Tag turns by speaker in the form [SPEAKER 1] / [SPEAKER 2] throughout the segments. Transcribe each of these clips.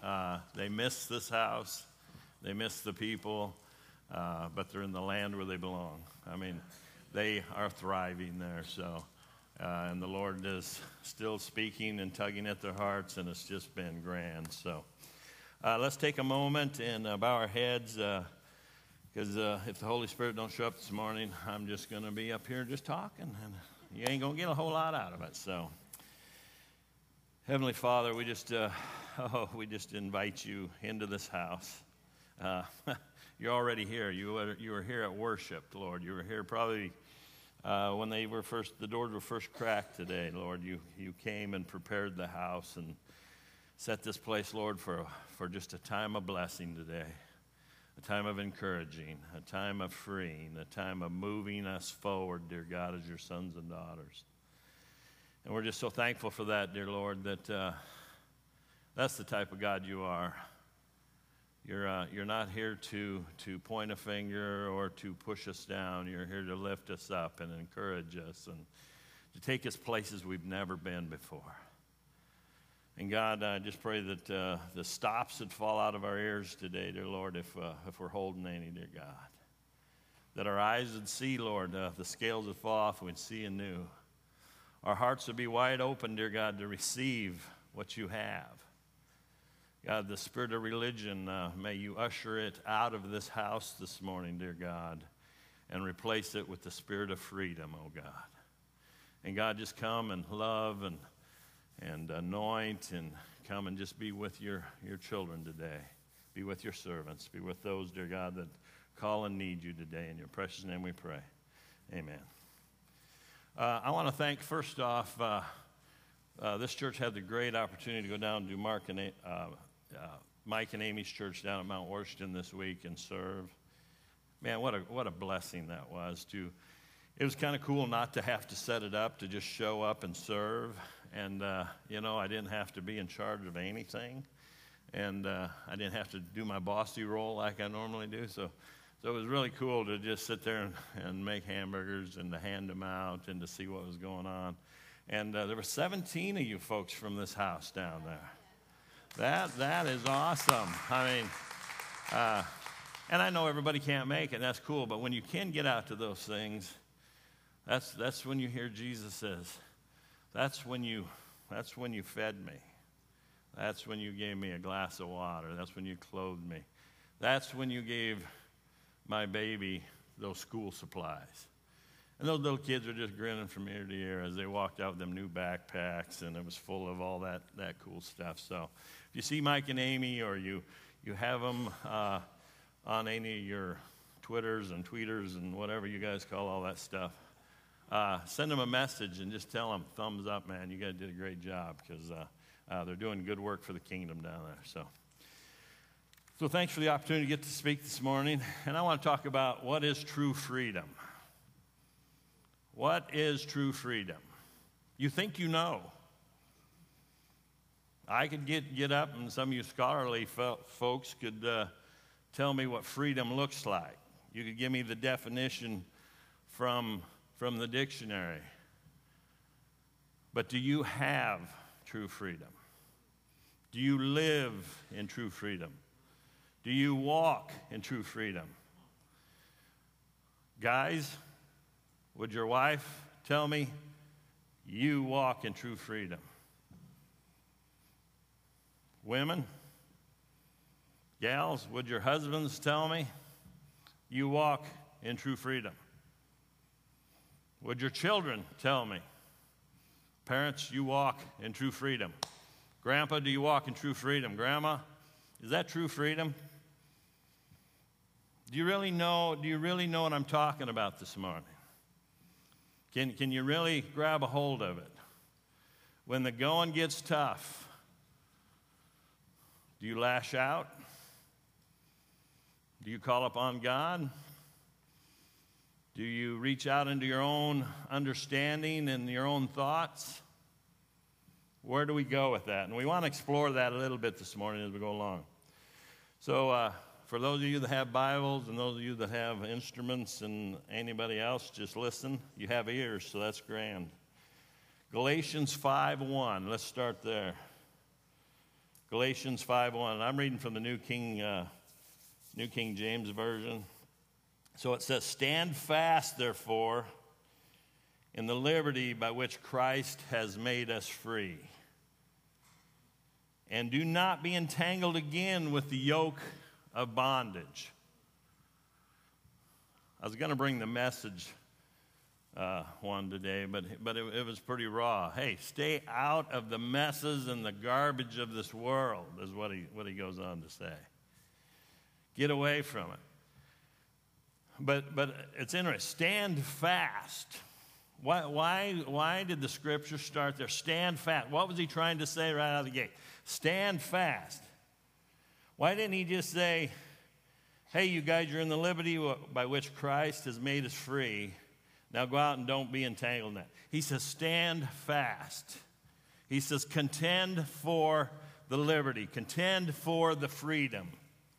[SPEAKER 1] They miss this house. They miss the people, but they're in the land where they belong. I mean, they are thriving there. So, and the Lord is still speaking and tugging at their hearts, and it's just been grand. So, let's take a moment and bow our heads, because if the Holy Spirit don't show up this morning, I'm just going to be up here just talking, and you ain't going to get a whole lot out of it. So, Heavenly Father, we just invite you into this house. You're already here. You were here at worship, Lord. You were here probably when the doors were first cracked today, Lord. You came and prepared the house and set this place, Lord, for just a time of blessing today, a time of encouraging, a time of freeing, a time of moving us forward, dear God, as your sons and daughters. And we're just so thankful for that, dear Lord, that that's the type of God you are. You're not here to point a finger or to push us down. You're here to lift us up and encourage us and to take us places we've never been before. And God, I just pray that the stops would fall out of our ears today, dear Lord, if we're holding any, dear God. That our eyes would see, Lord, the scales would fall off and we'd see anew. Our hearts would be wide open, dear God, to receive what you have. God, the spirit of religion, may you usher it out of this house this morning, dear God, and replace it with the spirit of freedom, oh God. And God, just come and love and anoint and come and just be with your children today. Be with your servants. Be with those, dear God, that call and need you today. In your precious name we pray. Amen. I want to thank, first off, this church had the great opportunity to go down and do Mike and Amy's church down at Mount Washington this week and serve. Man, what a blessing that was. It was kind of cool not to have to set it up, to just show up and serve. And, I didn't have to be in charge of anything. And I didn't have to do my bossy role like I normally do. So it was really cool to just sit there and make hamburgers and to hand them out and to see what was going on. And there were 17 of you folks from this house down there. That is awesome. I mean, and I know everybody can't make it. That's cool. But when you can get out to those things, that's when you hear Jesus says, that's when you fed me. That's when you gave me a glass of water. That's when you clothed me. That's when you gave my baby those school supplies. And those little kids were just grinning from ear to ear as they walked out with them new backpacks, and it was full of all that cool stuff. So if you see Mike and Amy, or you have them on any of your Twitters and tweeters and whatever you guys call all that stuff, send them a message and just tell them, thumbs up, man, you guys did a great job, because they're doing good work for the kingdom down there. So thanks for the opportunity to get to speak this morning. And I want to talk about what is true freedom. What is true freedom? You think you know. I could get up, and some of you scholarly folks could tell me what freedom looks like. You could give me the definition from the dictionary. But do you have true freedom? Do you live in true freedom? Do you walk in true freedom? Guys, would your wife tell me you walk in true freedom? Women, gals, would your husbands tell me you walk in true freedom? Would your children tell me, parents, you walk in true freedom? Grandpa, do you walk in true freedom? Grandma, is that true freedom? Do you really know what I'm talking about this morning? Can you really grab a hold of it? When the going gets tough, do you lash out? Do you call upon God? Do you reach out into your own understanding and your own thoughts? Where do we go with that? And we want to explore that a little bit this morning as we go along. So for those of you that have Bibles and those of you that have instruments and anybody else, just listen. You have ears, so that's grand. Galatians 5:1. Let's start there. Galatians 5:1. I'm reading from the New King James Version. So it says, "Stand fast, therefore, in the liberty by which Christ has made us free. And do not be entangled again with the yoke of bondage." I was going to bring the Message one today, but it was pretty raw. Hey, stay out of the messes and the garbage of this world, is what he goes on to say. Get away from it. But it's interesting. Stand fast. Why did the scripture start there? Stand fast. What was he trying to say right out of the gate? Stand fast. Why didn't he just say, hey, you guys, you're in the liberty by which Christ has made us free. Now go out and don't be entangled in that. He says, stand fast. He says, contend for the liberty. Contend for the freedom.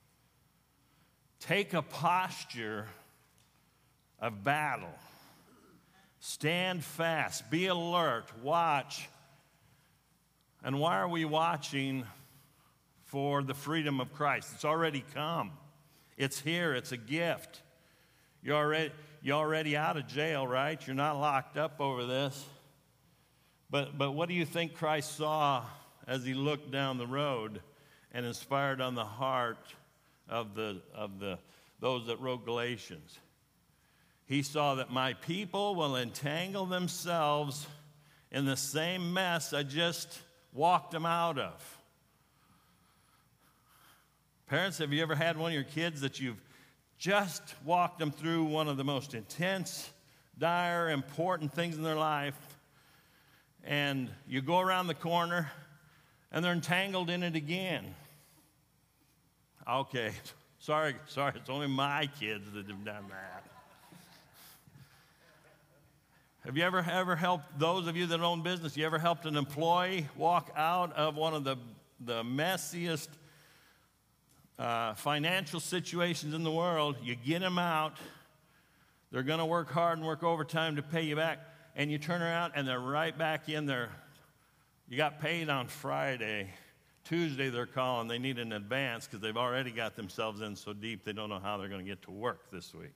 [SPEAKER 1] Take a posture of battle. Stand fast. Be alert. Watch. And why are we watching for the freedom of Christ? It's already come. It's here. It's a gift. You're already out of jail, right? You're not locked up over this. But what do you think Christ saw as he looked down the road and inspired on the heart of those that wrote Galatians? He saw that my people will entangle themselves in the same mess I just walked them out of. Parents, have you ever had one of your kids that you've just walked them through one of the most intense, dire, important things in their life, and you go around the corner and they're entangled in it again? Okay, sorry, it's only my kids that have done that. Have you ever helped, those of you that own business, you ever helped an employee walk out of one of the messiest financial situations in the world? You get them out, they're going to work hard and work overtime to pay you back, and you turn around and they're right back in there. You got paid on Friday. Tuesday they're calling, they need an advance because they've already got themselves in so deep they don't know how they're going to get to work this week.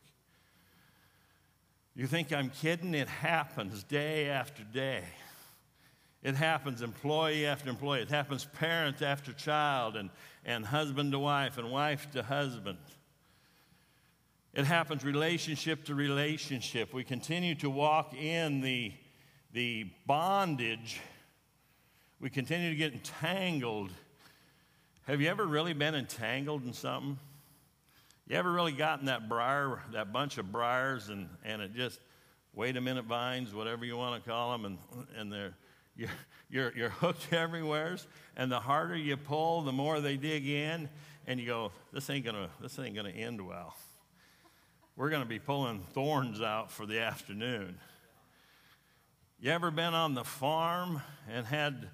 [SPEAKER 1] You think I'm kidding? It happens day after day. It happens employee after employee. It happens parent after child and husband to wife and wife to husband. It happens relationship to relationship. We continue to walk in the bondage. We continue to get entangled. Have you ever really been entangled in something? You ever really gotten that bunch of briars and it just, wait a minute vines, whatever you want to call them, and you're hooked everywhere, and the harder you pull, the more they dig in, and you go, this ain't gonna end well. We're gonna be pulling thorns out for the afternoon. You ever been on the farm and had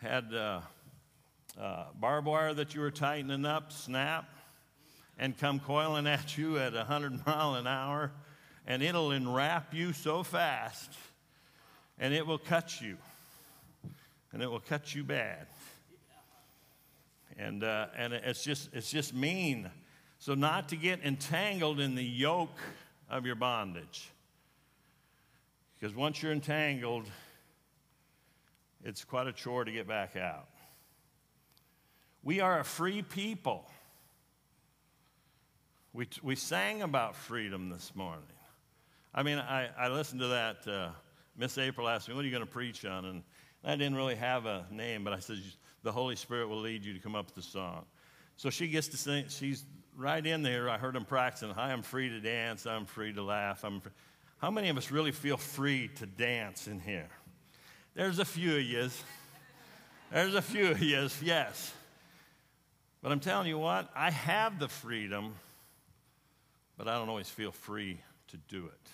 [SPEAKER 1] barbed wire that you were tightening up snap and come coiling at you at 100 miles an hour, and it'll enwrap you so fast, and it will cut you, and it will cut you bad, and it's just mean. So not to get entangled in the yoke of your bondage, because once you're entangled, it's quite a chore to get back out. We are a free people. We sang about freedom this morning. I mean, I listened to that. Miss April asked me, what are you going to preach on? And I didn't really have a name, but I said, the Holy Spirit will lead you to come up with the song. So she gets to sing. She's right in there. I heard them practicing. I am free to dance. I'm free to laugh. How many of us really feel free to dance in here? There's a few of yous. There's a few of yous, yes. But I'm telling you what, I have the freedom, but I don't always feel free to do it.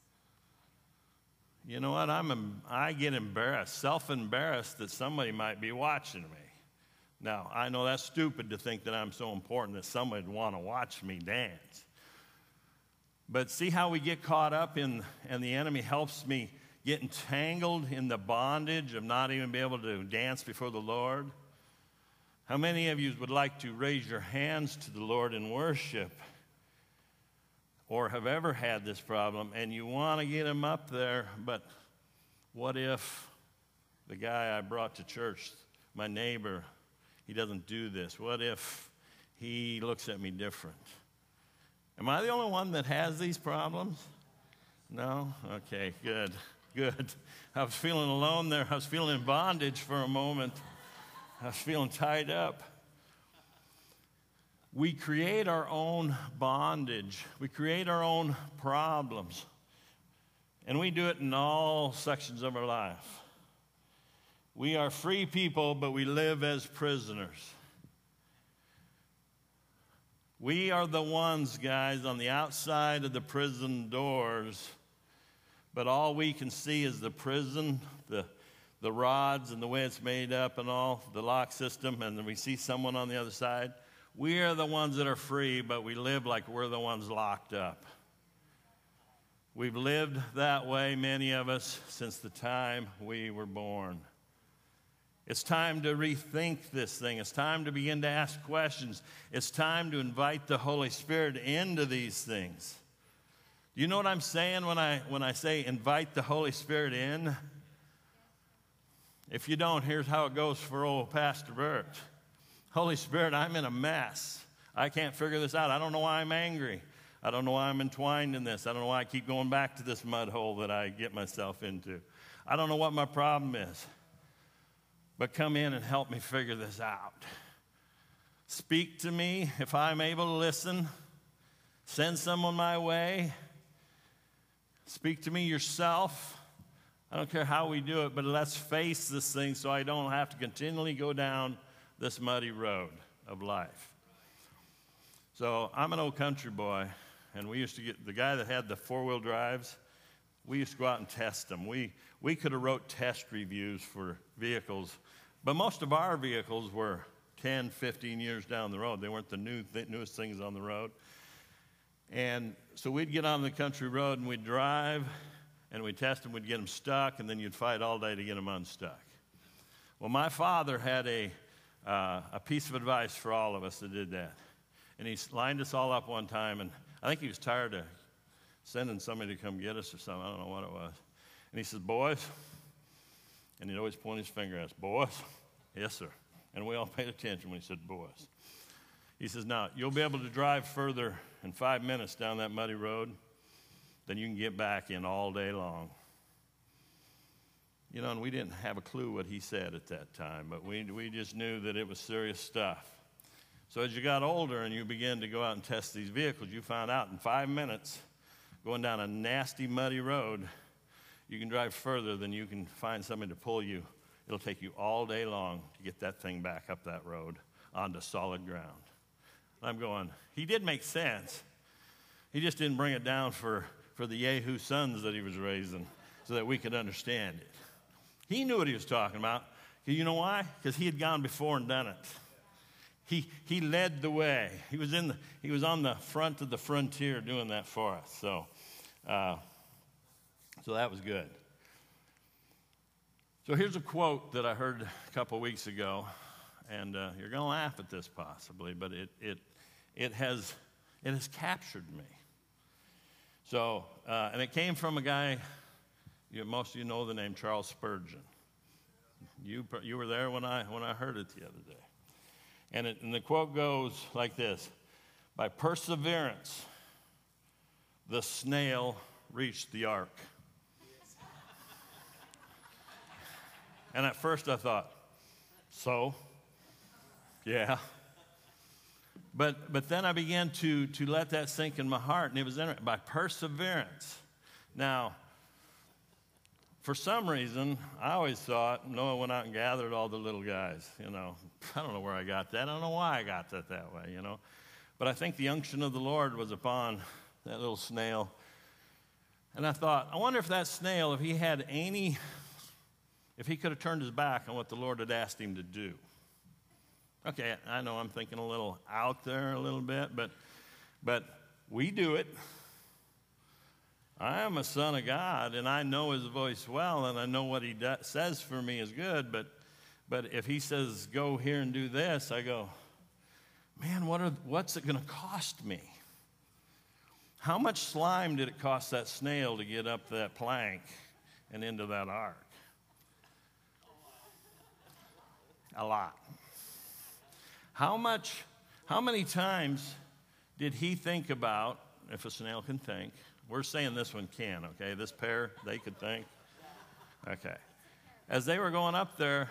[SPEAKER 1] You know what? I get embarrassed, self-embarrassed that somebody might be watching me. Now, I know that's stupid to think that I'm so important that somebody would want to watch me dance. But see how we get caught up in, and the enemy helps me get entangled in the bondage of not even being able to dance before the Lord? How many of you would like to raise your hands to the Lord in worship, or have ever had this problem and you want to get him up there, but what if the guy I brought to church, my neighbor, he doesn't do this? What if he looks at me different? Am I the only one that has these problems? No? Okay, good. I was feeling alone there. I was feeling in bondage for a moment. I was feeling tied up. We create our own bondage. We create our own problems. And we do it in all sections of our life. We are free people, but we live as prisoners. We are the ones, guys, on the outside of the prison doors, but all we can see is the prison, the rods and the way it's made up and all, the lock system, and then we see someone on the other side. We are the ones that are free, but we live like we're the ones locked up. We've lived that way, many of us, since the time we were born. It's time to rethink this thing. It's time to begin to ask questions. It's time to invite the Holy Spirit into these things. Do you know what I'm saying when I say invite the Holy Spirit in? If you don't, here's how it goes for old Pastor Bert. Holy Spirit, I'm in a mess. I can't figure this out. I don't know why I'm angry. I don't know why I'm entwined in this. I don't know why I keep going back to this mud hole that I get myself into. I don't know what my problem is. But come in and help me figure this out. Speak to me if I'm able to listen. Send someone my way. Speak to me yourself. I don't care how we do it, but let's face this thing so I don't have to continually go down this muddy road of life. So I'm an old country boy, and we used to get the guy that had the four-wheel drives. We used to go out and test them. We could have wrote test reviews for vehicles, but most of our vehicles were 10, 15 years down the road. They weren't the newest things on the road. And so we'd get on the country road and we'd drive and we'd test them, we'd get them stuck, and then you'd fight all day to get them unstuck. Well, my father had a piece of advice for all of us that did that. And he lined us all up one time, and I think he was tired of sending somebody to come get us or something. I don't know what it was. And he says, boys, and he'd always point his finger at us, boys. Yes, sir. And we all paid attention when he said boys. He says, now, you'll be able to drive further in 5 minutes down that muddy road than you can get back in all day long. You know, and we didn't have a clue what he said at that time, but we just knew that it was serious stuff. So as you got older and you began to go out and test these vehicles, you found out in 5 minutes, going down a nasty, muddy road, you can drive further than you can find somebody to pull you. It'll take you all day long to get that thing back up that road onto solid ground. I'm going, he did make sense. He just didn't bring it down for the Yahoo sons that he was raising so that we could understand it. He knew what he was talking about. You know why? Because he had gone before and done it. He led the way. He was on the front of the frontier doing that for us. So that was good. So here's a quote that I heard a couple weeks ago, and you're going to laugh at this possibly, but it has captured me. So and it came from a guy. Most of you know the name Charles Spurgeon. You were there when I heard it the other day. And the quote goes like this: by perseverance, the snail reached the ark. And at first I thought, so? Yeah. But then I began to let that sink in my heart, and it was by perseverance. Now, for some reason, I always thought Noah went out and gathered all the little guys, you know. I don't know where I got that. I don't know why I got that way, you know. But I think the unction of the Lord was upon that little snail. And I thought, I wonder if that snail, if he could have turned his back on what the Lord had asked him to do. Okay, I know I'm thinking a little out there a little bit, but we do it. I am a son of God, and I know his voice well, and I know what he says for me is good, But if he says, go here and do this, I go, man, what's it going to cost me? How much slime did it cost that snail to get up that plank and into that ark? A lot. How many times did he think about, if a snail can think, we're saying this one can, okay? This pair, they could think. Okay. As they were going up there,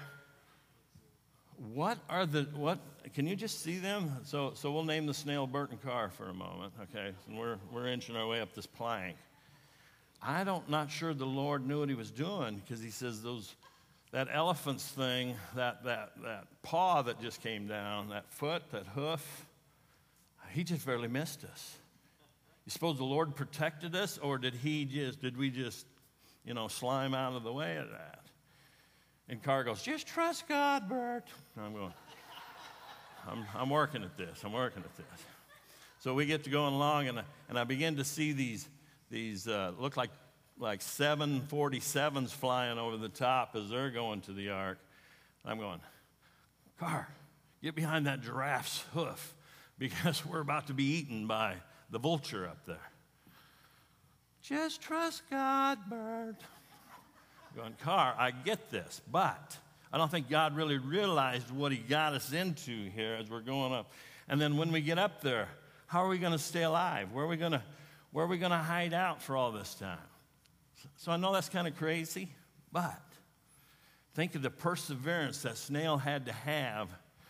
[SPEAKER 1] can you just see them? So we'll name the snail Bert and Carr for a moment, okay? And we're inching our way up this plank. Not sure the Lord knew what he was doing, because he says that elephant's thing, that paw that just came down, that foot, that hoof, he just barely missed us. You suppose the Lord protected us, or did we just, slime out of the way of that? And Carr goes, just trust God, Bert. And I'm going, I'm working at this. So we get to going along, and I begin to see these look like 747s flying over the top as they're going to the ark. I'm going, Carr, get behind that giraffe's hoof, because we're about to be eaten by the vulture up there. Just trust God, Bert. Going, Carr, I get this, but I don't think God really realized what he got us into here as we're going up. And then when we get up there, how are we going to stay alive? Where are we going to hide out for all this time? So I know that's kind of crazy, but think of the perseverance that snail had to have.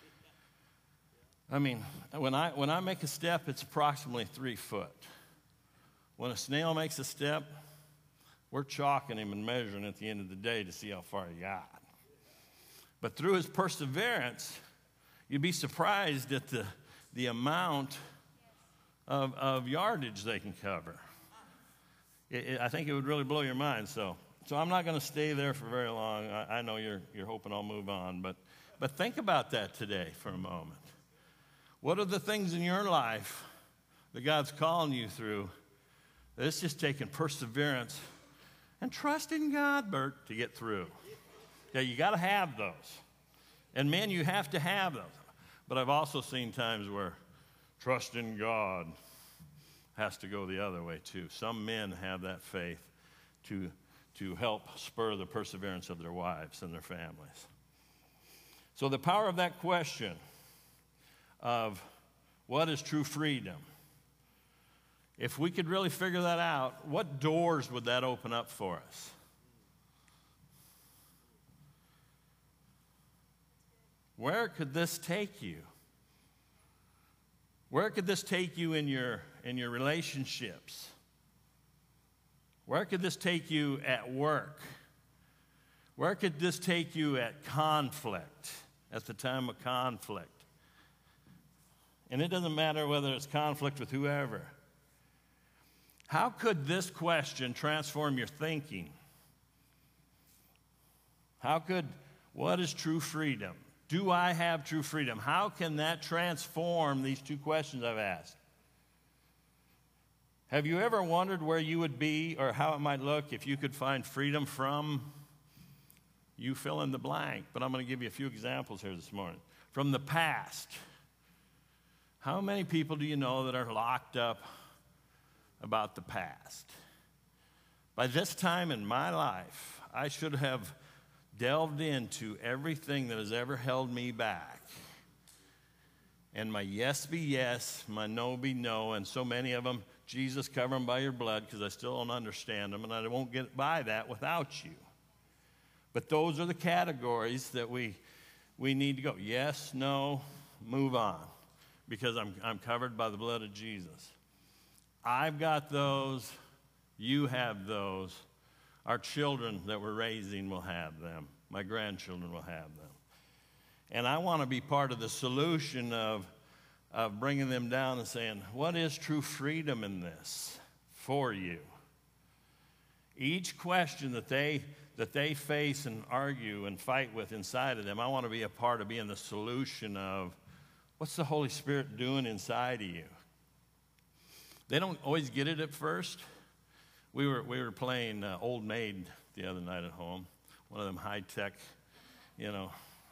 [SPEAKER 1] I mean, when I make a step, it's approximately 3 foot. When a snail makes a step, we're chalking him and measuring at the end of the day to see how far he got. But through his perseverance, you'd be surprised at the amount of yardage they can cover. I think it would really blow your mind. So I'm not going to stay there for very long. I know you're hoping I'll move on, but think about that today for a moment. What are the things in your life that God's calling you through? It's just taking perseverance and trusting God, Bert, to get through. Yeah, you got to have those. And men, you have to have those. But I've also seen times where trusting God has to go the other way too. Some men have that faith to help spur the perseverance of their wives and their families. So the power of that question of what is true freedom, if we could really figure that out, what doors would that open up for us? Where could this take you? Where could this take you in your relationships? Where could this take you at work? Where could this take you at conflict, at the time of conflict? And it doesn't matter whether it's conflict with whoever. How could this question transform your thinking? What is true freedom? Do I have true freedom? How can that transform these two questions I've asked? Have you ever wondered where you would be or how it might look if you could find freedom from, you fill in the blank, but I'm going to give you a few examples here this morning. From the past. How many people do you know that are locked up about the past? By this time in my life, I should have delved into everything that has ever held me back. And my yes be yes, my no be no, and so many of them, Jesus, cover them by your blood, because I still don't understand them, and I won't get by that without you. But those are the categories that we need to go. Yes, no, move on, because I'm covered by the blood of Jesus. I've got those. You have those. Our children that we're raising will have them. My grandchildren will have them. And I want to be part of the solution of bringing them down and saying, what is true freedom in this for you? Each question that they face and argue and fight with inside of them, I want to be a part of being the solution of what's the Holy Spirit doing inside of you. They don't always get it at first. We were playing Old Maid the other night at home, one of them high-tech,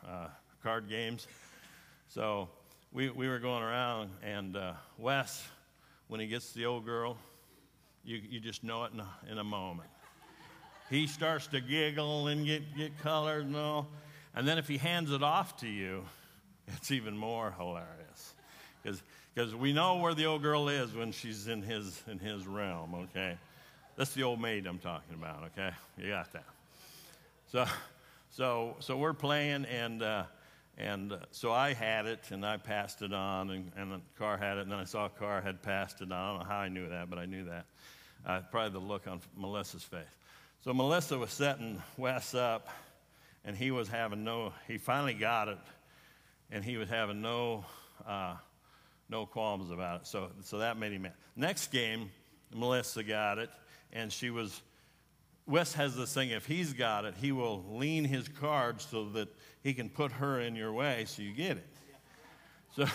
[SPEAKER 1] card games. So we were going around, and Wes, when he gets the old girl, you just know it in a moment. He starts to giggle and get colored and all. And then if he hands it off to you, it's even more hilarious. Because we know where the old girl is when she's in his realm, okay? That's the old maid I'm talking about, okay? You got that. So we're playing, and so I had it, and I passed it on, and the car had it, and then I saw a car had passed it on. I don't know how I knew that, but I knew that. Probably the look on Melissa's face. So Melissa was setting Wes up, and he finally got it, and he was having no qualms about it. So that made him mad. Next game, Melissa got it, and Wes has this thing, if he's got it, he will lean his card so that he can put her in your way so you get it.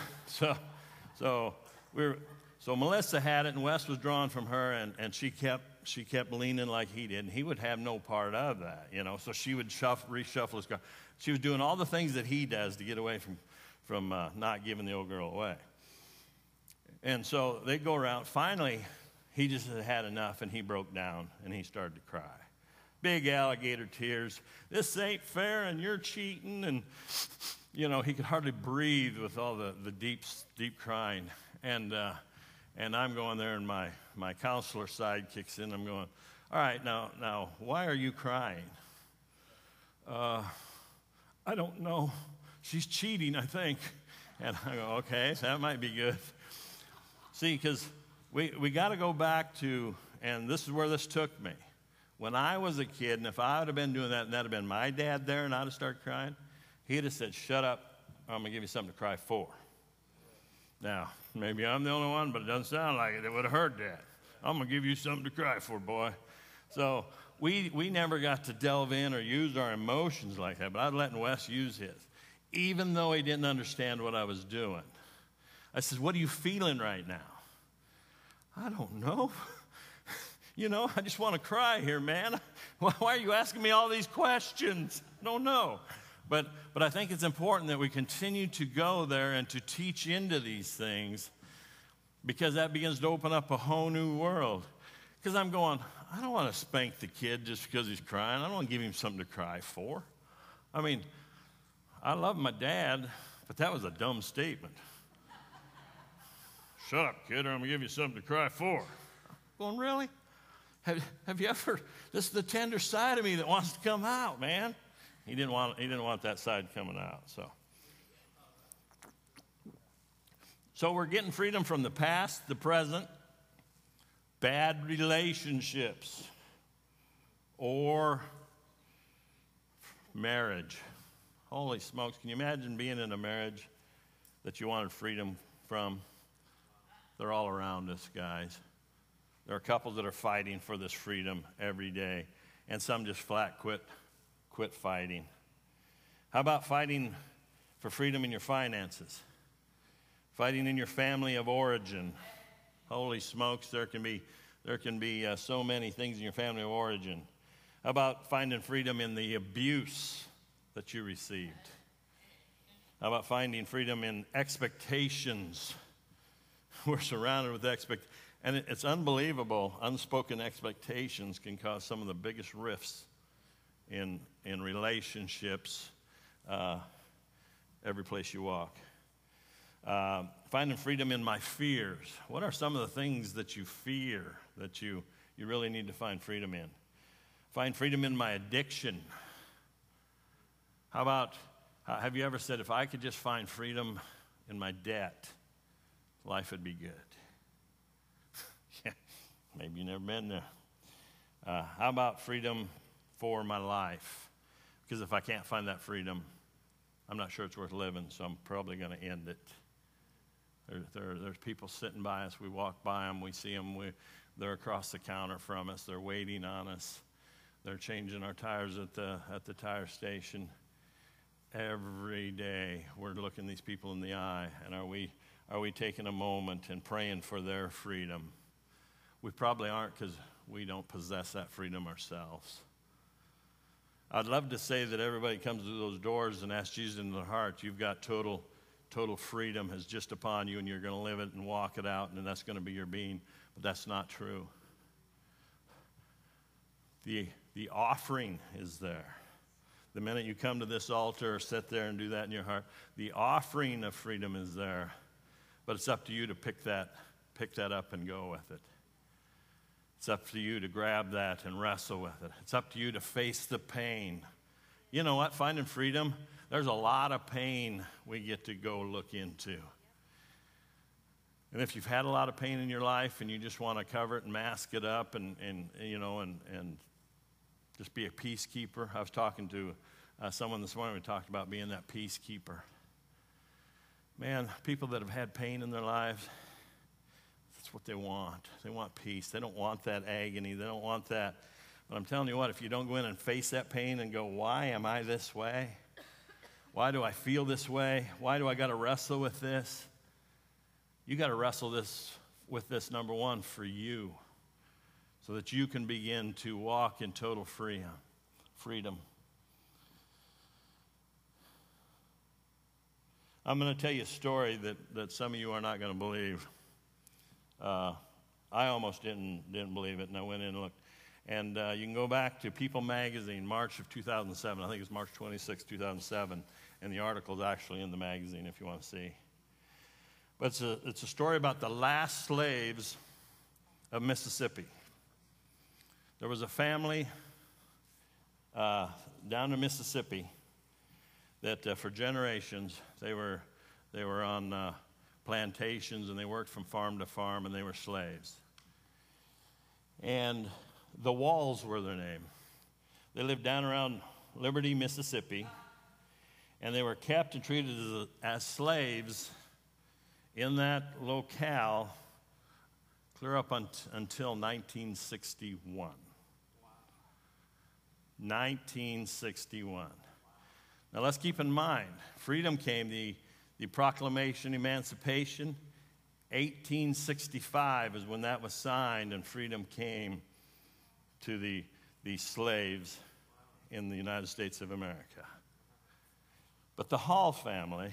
[SPEAKER 1] So Melissa had it, and Wes was drawing from her, and she kept leaning like he did, and he would have no part of that, So she would reshuffle his card. She was doing all the things that he does to get away from not giving the old girl away. And so they go around. Finally, he just had enough, and he broke down, and he started to cry. Big alligator tears. This ain't fair, and you're cheating. And, he could hardly breathe with all the deep crying. And I'm going there, and my counselor side kicks in. I'm going, all right, now, why are you crying? I don't know. She's cheating, I think. And I go, okay, so that might be good. See, because we got to go back to, and this is where this took me. When I was a kid, and if I would have been doing that, and that had been my dad there, and I'd have started crying, he'd have said, shut up, or I'm going to give you something to cry for. Now, maybe I'm the only one, but it doesn't sound like it. It would have heard that. I'm going to give you something to cry for, boy. So we never got to delve in or use our emotions like that, but I'd let Wes use his, even though he didn't understand what I was doing. I said, what are you feeling right now? I don't know. I just want to cry here, man. Why are you asking me all these questions? I don't know. But I think it's important that we continue to go there and to teach into these things, because that begins to open up a whole new world. Because I'm going, I don't want to spank the kid just because he's crying. I don't want to give him something to cry for. I mean, I love my dad, but that was a dumb statement. Shut up, kid, or I'm going to give you something to cry for. Going, really? Have you ever, this is the tender side of me that wants to come out, man. He didn't want that side coming out, So we're getting freedom from the past, the present, bad relationships, or marriage. Holy smokes, can you imagine being in a marriage that you wanted freedom from? They're all around us, guys. There are couples that are fighting for this freedom every day, and some just flat quit fighting. How about fighting for freedom in your finances? Fighting in your family of origin. Holy smokes, there can be so many things in your family of origin. How about finding freedom in the abuse that you received? How about finding freedom in expectations? We're surrounded with expectations. And it's unbelievable. Unspoken expectations can cause some of the biggest rifts in relationships every place you walk. Finding freedom in my fears. What are some of the things that you fear that you really need to find freedom in? Find freedom in my addiction. How about, have you ever said, if I could just find freedom in my debt, life would be good? Yeah, maybe you've never been there. How about freedom for my life? Because if I can't find that freedom, I'm not sure it's worth living, so I'm probably going to end it. There's people sitting by us. We walk by them. We see them. They're across the counter from us. They're waiting on us. They're changing our tires at the tire station. Every day we're looking these people in the eye, and are we taking a moment and praying for their freedom? We probably aren't, because we don't possess that freedom ourselves. I'd love to say that everybody comes to those doors and asks Jesus into their heart, you've got total freedom is just upon you, and you're going to live it and walk it out, and that's going to be your being. But that's not true. The offering is there. The minute you come to this altar or sit there and do that in your heart, the offering of freedom is there. But it's up to you to pick that up and go with it. It's up to you to grab that and wrestle with it. It's up to you to face the pain. You know what? Finding freedom, there's a lot of pain we get to go look into. And if you've had a lot of pain in your life and you just want to cover it and mask it up and just be a peacekeeper. I was talking to someone this morning. We talked about being that peacekeeper. Man, people that have had pain in their lives, that's what they want. They want peace. They don't want that agony. They don't want that. But I'm telling you what, if you don't go in and face that pain and go, why am I this way? Why do I feel this way? Why do I got to wrestle with this? You got to wrestle with this, number one, for you, so that you can begin to walk in total freedom. I'm going to tell you a story that some of you are not going to believe. I almost didn't believe it, and I went in and looked. And you can go back to People magazine, March of 2007. I think it's March 26, 2007, and the article is actually in the magazine if you want to see. But it's a story about the last slaves of Mississippi. There was a family down in Mississippi that for generations they were on plantations, and they worked from farm to farm, and they were slaves. And the Walls were their name. They lived down around Liberty, Mississippi, and they were kept and treated as slaves in that locale clear up until 1961. Wow. 1961. Now let's keep in mind, freedom came, the Proclamation of Emancipation, 1865 is when that was signed, and freedom came to the slaves in the United States of America. But the Wall family,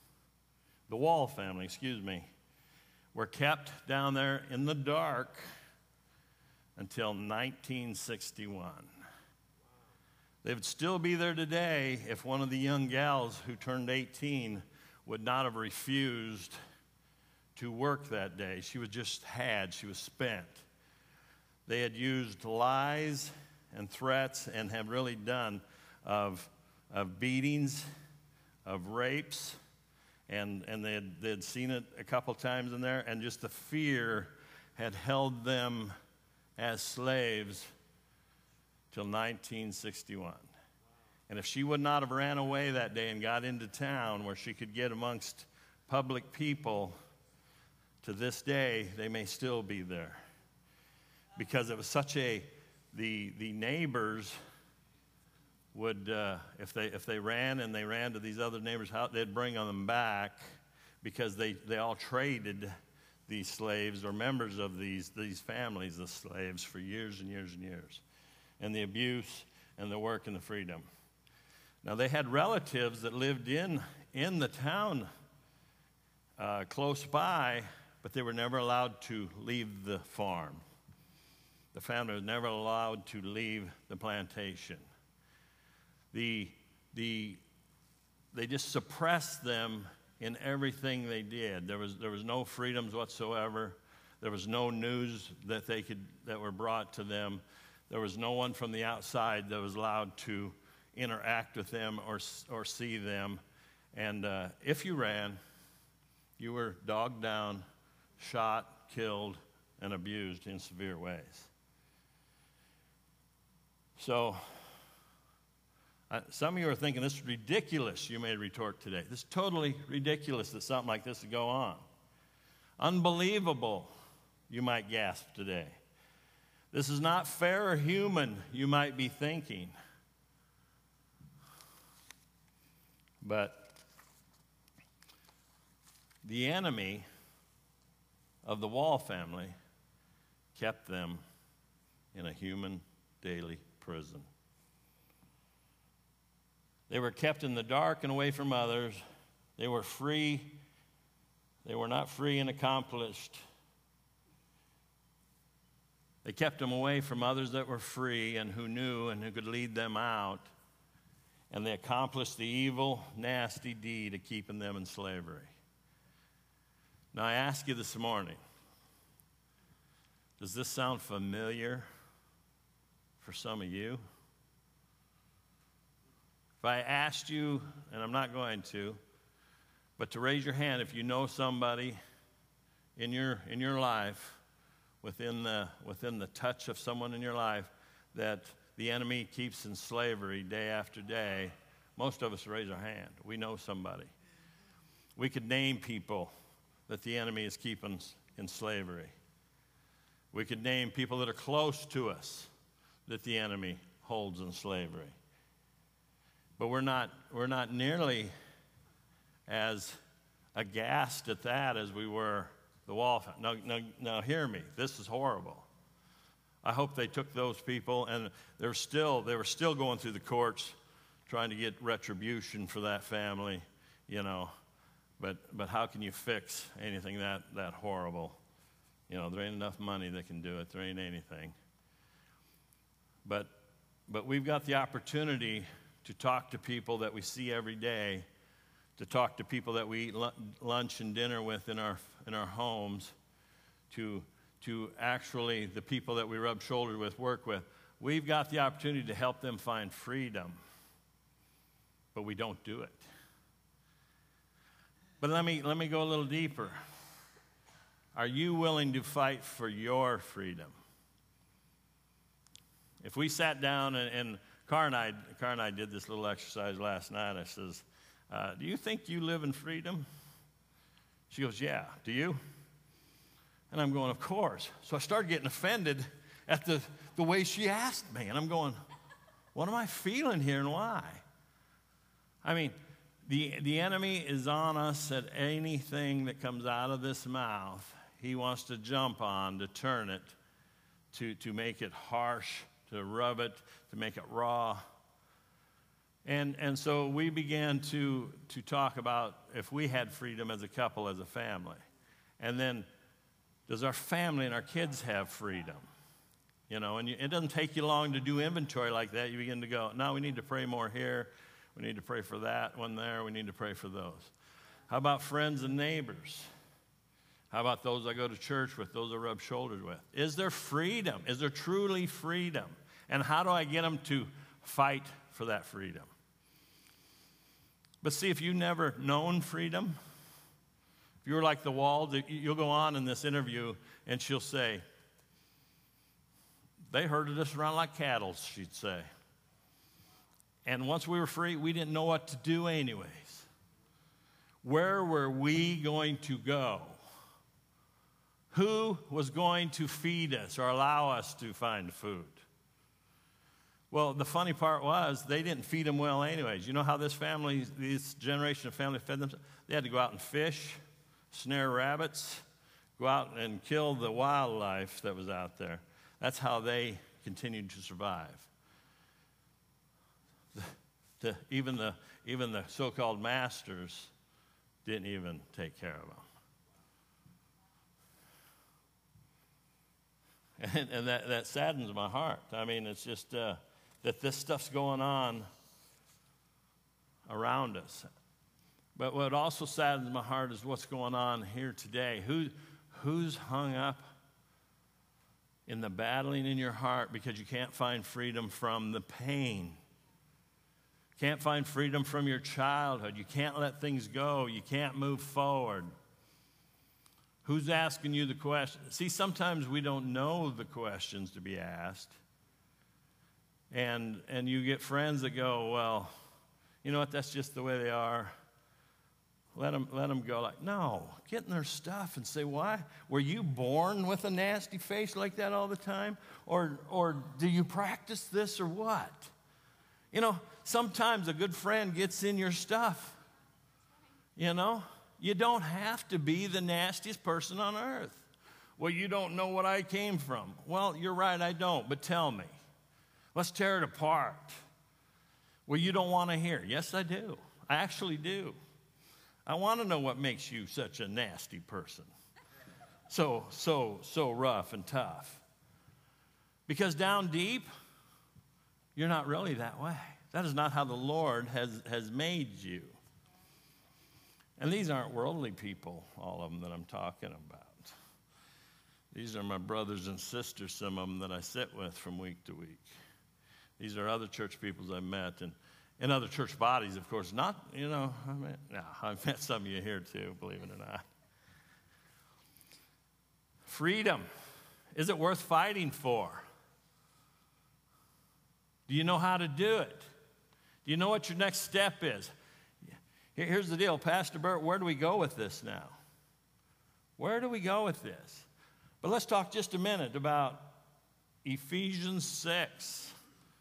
[SPEAKER 1] were kept down there in the dark until 1961. They would still be there today if one of the young gals who turned 18 would not have refused to work that day. She was spent. They had used lies and threats and have really done of beatings, of rapes, and they had seen it a couple times in there, and just the fear had held them as slaves till 1961. And if she would not have ran away that day and got into town where she could get amongst public people, to this day, they may still be there. Because it was such the neighbors would, if they ran and they ran to these other neighbors' house, they'd bring them back because they all traded these slaves or members of these families of slaves for years and years and years. And the abuse and the work and the freedom. Now, they had relatives that lived in the town close by, but they were never allowed to leave the farm. The family was never allowed to leave the plantation. They just suppressed them in everything they did. There was no freedoms whatsoever. There was no news that were brought to them. There was no one from the outside that was allowed to interact with them or see them. And if you ran, you were dogged down, shot, killed, and abused in severe ways. So, some of you are thinking, this is ridiculous, you may retort today. This is totally ridiculous that something like this would go on. Unbelievable, you might gasp today. This is not fair or human, you might be thinking. But the enemy of the Wall family kept them in a human daily prison. They were kept in the dark and away from others. They were free. They were not free and accomplished. They kept them away from others that were free and who knew and who could lead them out. And they accomplished the evil, nasty deed of keeping them in slavery. Now, I ask you this morning, does this sound familiar for some of you? If I asked you, and I'm not going to, but to raise your hand if you know somebody in your life, within the touch of someone in your life, that the enemy keeps in slavery day after day, most of us raise our hand. We know somebody. We could name people that the enemy is keeping in slavery. We could name people that are close to us that the enemy holds in slavery. But we're not nearly as aghast at that as we were the wall. Now hear me. This is horrible. I hope they took those people, and they were still going through the courts trying to get retribution for that family, you know. But how can you fix anything that horrible? You know, there ain't enough money that can do it. There ain't anything. But we've got the opportunity to talk to people that we see every day, to talk to people that we eat lunch and dinner with in our homes, to actually the people that we rub shoulders with, work with. We've got the opportunity to help them find freedom, but we don't do it. But let me go a little deeper. Are you willing to fight for your freedom? If we sat down and Car and I did this little exercise last night. I says, do you think you live in freedom? She goes, yeah. Do you? And I'm going, of course. So I started getting offended at the way she asked me. And I'm going, what am I feeling here and why? I mean, the enemy is on us at anything that comes out of this mouth. He wants to jump on, to turn it, to make it harsh, to rub it, to make it raw. And so we began to talk about if we had freedom as a couple, as a family. And then, does our family and our kids have freedom? You know, and it doesn't take you long to do inventory like that. You begin to go, no, we need to pray more here. We need to pray for that one there. We need to pray for those. How about friends and neighbors? How about those I go to church with, those I rub shoulders with? Is there freedom? Is there truly freedom? And how do I get them to fight for that freedom? But see, if you've never known freedom, if you're like the wall, you'll go on in this interview and she'll say, they herded us around like cattle, she'd say. And once we were free, we didn't know what to do anyways. Where were we going to go? Who was going to feed us or allow us to find food? Well, the funny part was they didn't feed them well anyways. You know how this generation of family fed themselves? They had to go out and fish, snare rabbits, go out and kill the wildlife that was out there. That's how they continued to survive. Even the so-called masters didn't even take care of them. And that saddens my heart. I mean, it's just that this stuff's going on around us. But what also saddens my heart is what's going on here today. Who's hung up in the battling in your heart because you can't find freedom from the pain? Can't find freedom from your childhood. You can't let things go. You can't move forward. Who's asking you the question? See, sometimes we don't know the questions to be asked. And you get friends that go, well, you know what, that's just the way they are. Let them go. Like, no, get in their stuff and say, why? Were you born with a nasty face like that all the time? Or do you practice this or what? You know, sometimes a good friend gets in your stuff. You know, you don't have to be the nastiest person on earth. Well, you don't know what I came from. Well, you're right, I don't, but tell me. Let's tear it apart. Well, you don't want to hear. Yes, I do. I actually do. I want to know what makes you such a nasty person. So rough and tough. Because down deep, you're not really that way. That is not how the Lord has made you. And these aren't worldly people, all of them that I'm talking about. These are my brothers and sisters, some of them that I sit with from week to week. These are other church peoples I've met, and in other church bodies, of course. I've met some of you here too, believe it or not. Freedom. Is it worth fighting for? Do you know how to do it? Do you know what your next step is? Here's the deal, Pastor Bert, where do we go with this now? Where do we go with this? But let's talk just a minute about Ephesians 6.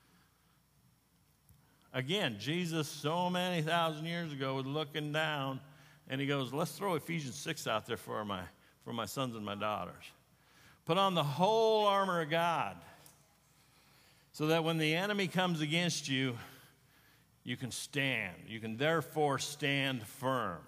[SPEAKER 1] Again, Jesus, so many thousand years ago, was looking down, and he goes, let's throw Ephesians 6 out there for my sons and my daughters. Put on the whole armor of God, so that when the enemy comes against you, you can stand. You can therefore stand firm.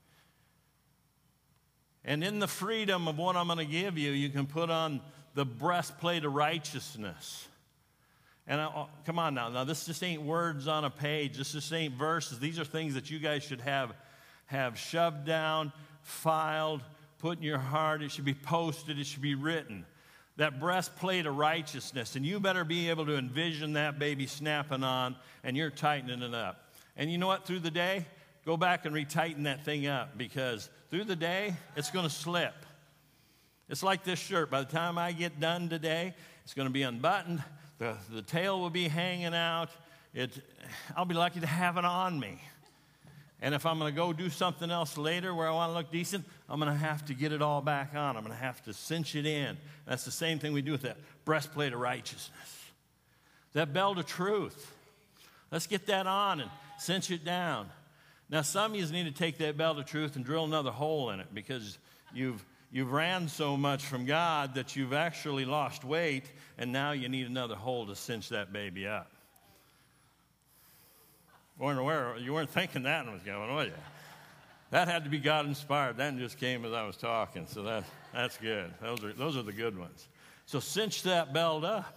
[SPEAKER 1] And in the freedom of what I'm going to give you, you can put on the breastplate of righteousness. And come on now. Now, this just ain't words on a page. This just ain't verses. These are things that you guys should have shoved down, filed, put in your heart. It should be posted. It should be written. That breastplate of righteousness. And you better be able to envision that baby snapping on, and you're tightening it up. And you know what? Through the day, go back and retighten that thing up, because through the day, it's going to slip. It's like this shirt. By the time I get done today, it's going to be unbuttoned. The tail will be hanging out. I'll be lucky to have it on me. And if I'm going to go do something else later where I want to look decent, I'm going to have to get it all back on. I'm going to have to cinch it in. That's the same thing we do with that breastplate of righteousness. That belt of truth. Let's get that on and cinch it down. Now, some of you need to take that belt of truth and drill another hole in it, because you've ran so much from God that you've actually lost weight, and now you need another hole to cinch that baby up. You weren't thinking that was going, were you? That had to be God-inspired. That just came as I was talking, so that's good. Those are the good ones. So cinch that belt up.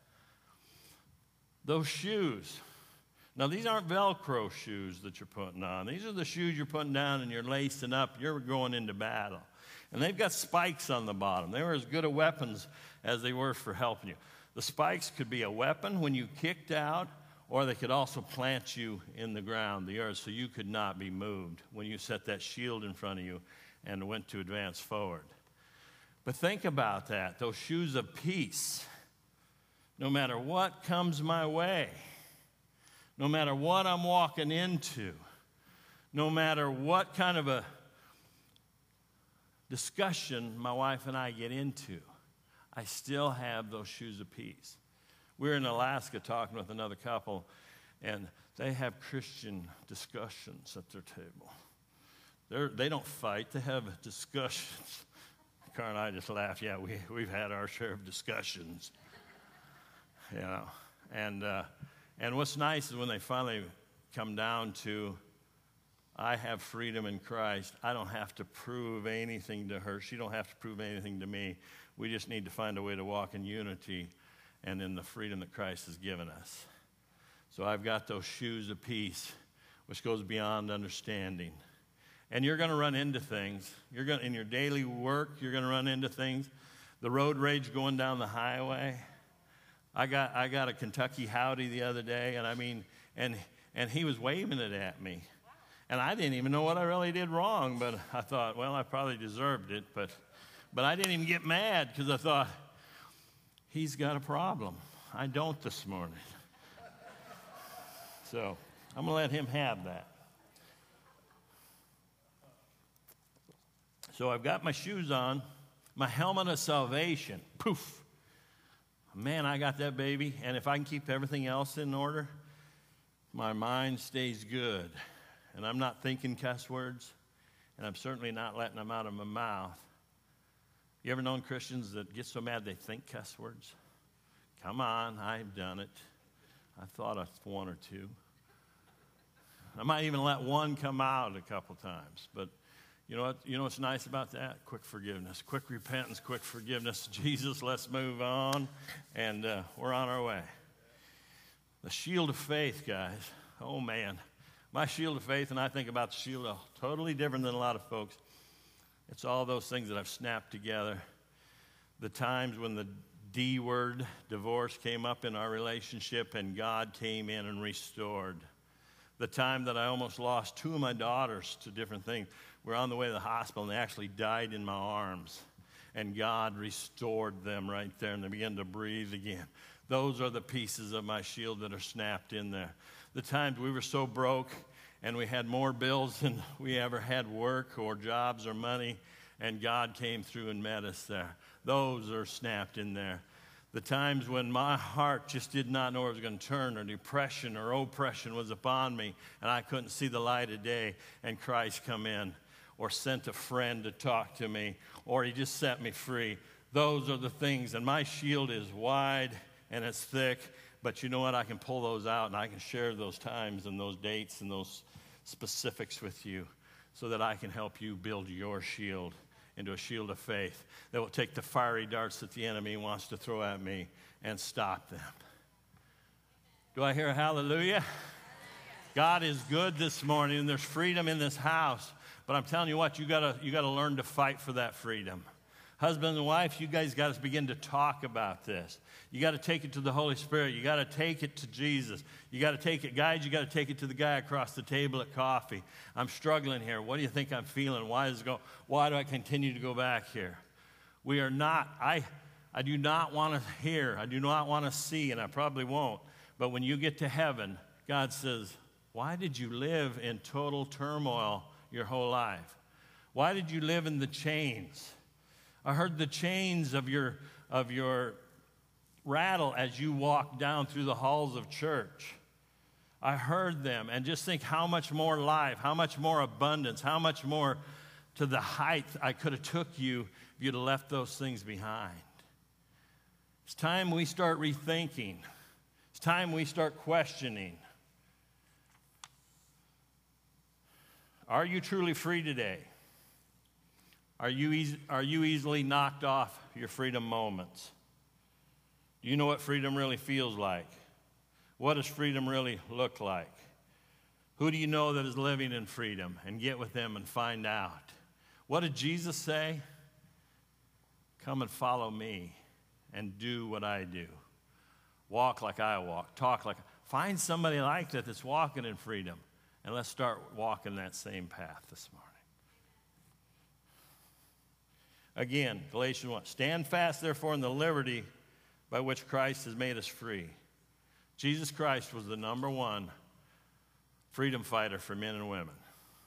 [SPEAKER 1] Those shoes. Now, these aren't Velcro shoes that you're putting on. These are the shoes you're putting down and you're lacing up. You're going into battle. And they've got spikes on the bottom. They were as good a weapons as they were for helping you. The spikes could be a weapon when you kicked out, or they could also plant you in the ground, the earth, so you could not be moved when you set that shield in front of you and went to advance forward. But think about that, those shoes of peace. No matter what comes my way, no matter what I'm walking into, no matter what kind of a discussion my wife and I get into, I still have those shoes of peace. We were in Alaska talking with another couple, and they have Christian discussions at their table. They don't fight, they have discussions. Carl and I just laughed. Yeah, we've had our share of discussions. You know, and what's nice is when they finally come down to, I have freedom in Christ. I don't have to prove anything to her. She don't have to prove anything to me. We just need to find a way to walk in unity and in the freedom that Christ has given us. So I've got those shoes of peace, which goes beyond understanding. And you're going to run into things. In your daily work, you're going to run into things. The road rage going down the highway. I got a Kentucky Howdy the other day, and he was waving it at me. And I didn't even know what I really did wrong, but I thought, well, I probably deserved it. But I didn't even get mad, because I thought, he's got a problem. I don't this morning. So I'm going to let him have that. So I've got my shoes on, my helmet of salvation. Poof. Man, I got that baby. And if I can keep everything else in order, my mind stays good. And I'm not thinking cuss words, and I'm certainly not letting them out of my mouth. You ever known Christians that get so mad they think cuss words? Come on, I've done it. I've thought of one or two. I might even let one come out a couple times. But you know what? You know what's nice about that? Quick forgiveness, quick repentance, quick forgiveness. Jesus, let's move on, and we're on our way. The shield of faith, guys. Oh, man. My shield of faith, and I think about the shield of totally different than a lot of folks. It's all those things that I've snapped together. The times when the D word, divorce, came up in our relationship and God came in and restored. The time that I almost lost two of my daughters to different things. We're on the way to the hospital and they actually died in my arms. And God restored them right there and they began to breathe again. Those are the pieces of my shield that are snapped in there. The times we were so broke and we had more bills than we ever had work or jobs or money, and God came through and met us there. Those are snapped in there. The times when my heart just did not know where it was going to turn, or depression or oppression was upon me, and I couldn't see the light of day, and Christ come in, or sent a friend to talk to me, or he just set me free. Those are the things, and my shield is wide and it's thick, but you know what? I can pull those out, and I can share those times and those dates and those specifics with you so that I can help you build your shield into a shield of faith that will take the fiery darts that the enemy wants to throw at me and stop them. Do I hear a hallelujah? God is good this morning, and there's freedom in this house. But I'm telling you what, you gotta learn to fight for that freedom. Husband and wife, you guys got to begin to talk about this. You got to take it to the Holy Spirit. You got to take it to Jesus. You got to take it, guys, you got to take it to the guy across the table at coffee. I'm struggling here. What do you think I'm feeling? Why do I continue to go back here? We are not, I do not want to hear, I do not want to see, and I probably won't. But when you get to heaven, God says, why did you live in total turmoil your whole life? Why did you live in the chains? I heard the chains of your rattle as you walked down through the halls of church. I heard them, and just think how much more life, how much more abundance, how much more to the height I could have took you if you'd have left those things behind. It's time we start rethinking. It's time we start questioning. Are you truly free today? Are you easily knocked off your freedom moments? Do you know what freedom really feels like? What does freedom really look like? Who do you know that is living in freedom? And get with them and find out. What did Jesus say? Come and follow me and do what I do. Walk like I walk. Talk like. Find somebody like that that's walking in freedom. And let's start walking that same path this morning. Again, Galatians 1. Stand fast, therefore, in the liberty by which Christ has made us free. Jesus Christ was the number one freedom fighter for men and women.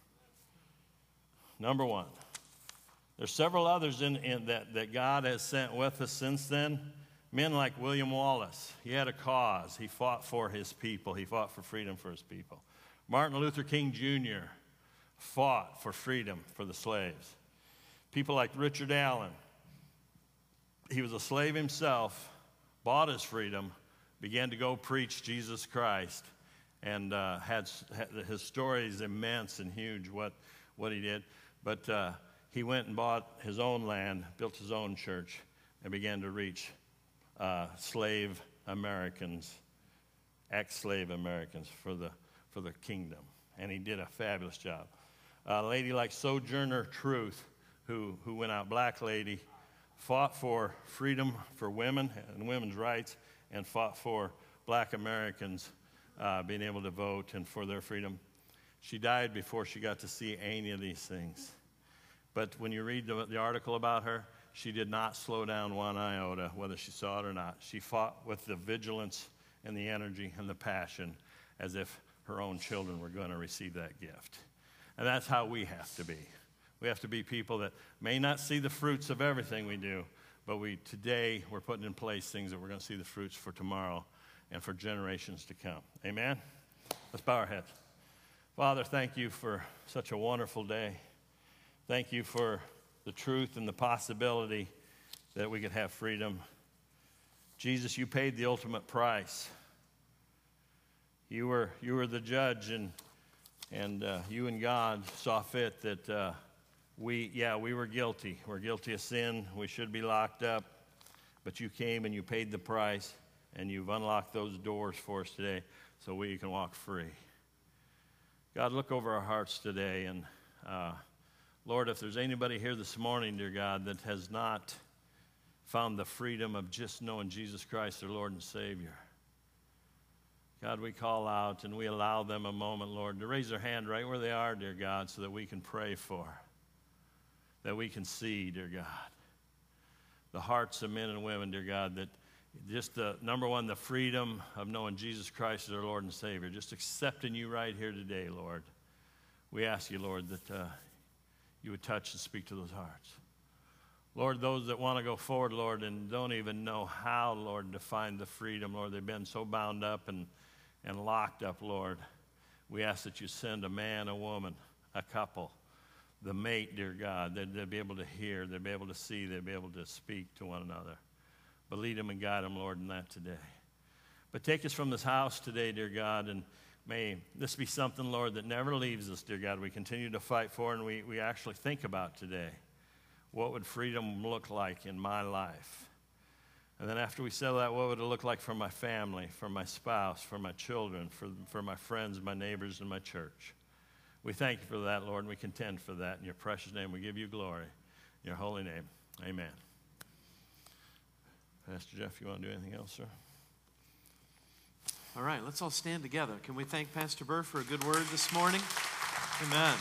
[SPEAKER 1] Number one. There's several others in that God has sent with us since then. Men like William Wallace. He had a cause. He fought for his people. He fought for freedom for his people. Martin Luther King Jr. fought for freedom for the slaves. People like Richard Allen. He was a slave himself, bought his freedom, began to go preach Jesus Christ, and had his story is immense and huge what he did. But he went and bought his own land, built his own church, and began to reach slave Americans, ex-slave Americans for the kingdom. And he did a fabulous job. A lady like Sojourner Truth, who went out, black lady, fought for freedom for women and women's rights, and fought for black Americans being able to vote and for their freedom. She died before she got to see any of these things. But when you read the article about her, she did not slow down one iota, whether she saw it or not. She fought with the vigilance and the energy and the passion as if her own children were going to receive that gift. And that's how we have to be. We have to be people that may not see the fruits of everything we do, but today we're putting in place things that we're going to see the fruits for tomorrow and for generations to come. Amen? Let's bow our heads. Father, thank you for such a wonderful day. Thank you for the truth and the possibility that we could have freedom. Jesus, you paid the ultimate price. You were the judge, and And you and God saw fit that we were guilty. We're guilty of sin. We should be locked up. But you came and you paid the price, and you've unlocked those doors for us today so we can walk free. God, look over our hearts today. And Lord, if there's anybody here this morning, dear God, that has not found the freedom of just knowing Jesus Christ, their Lord and Savior, God, we call out and we allow them a moment, Lord, to raise their hand right where they are, dear God, so that we can pray for, that we can see, dear God, the hearts of men and women, dear God, that just the number one, the freedom of knowing Jesus Christ as our Lord and Savior, just accepting you right here today, Lord. We ask you, Lord, that you would touch and speak to those hearts. Lord, those that want to go forward, Lord, and don't even know how, Lord, to find the freedom, Lord, they've been so bound up and locked up, Lord. We ask that you send a man, a woman, a couple, the mate, dear God, that they'll be able to hear, they'll be able to see, they'll be able to speak to one another. But lead them and guide them, Lord, in that today. But take us from this house today, dear God, and may this be something, Lord, that never leaves us, dear God. We continue to fight for, and we actually think about today. What would freedom look like in my life? And then after we settle that, what would it look like for my family, for my spouse, for my children, for my friends, my neighbors, and my church? We thank you for that, Lord, and we contend for that. In your precious name, we give you glory. In your holy name, amen. Pastor Jeff, you want to do anything else, sir?
[SPEAKER 2] All right, let's all stand together. Can we thank Pastor Burr for a good word this morning? Amen.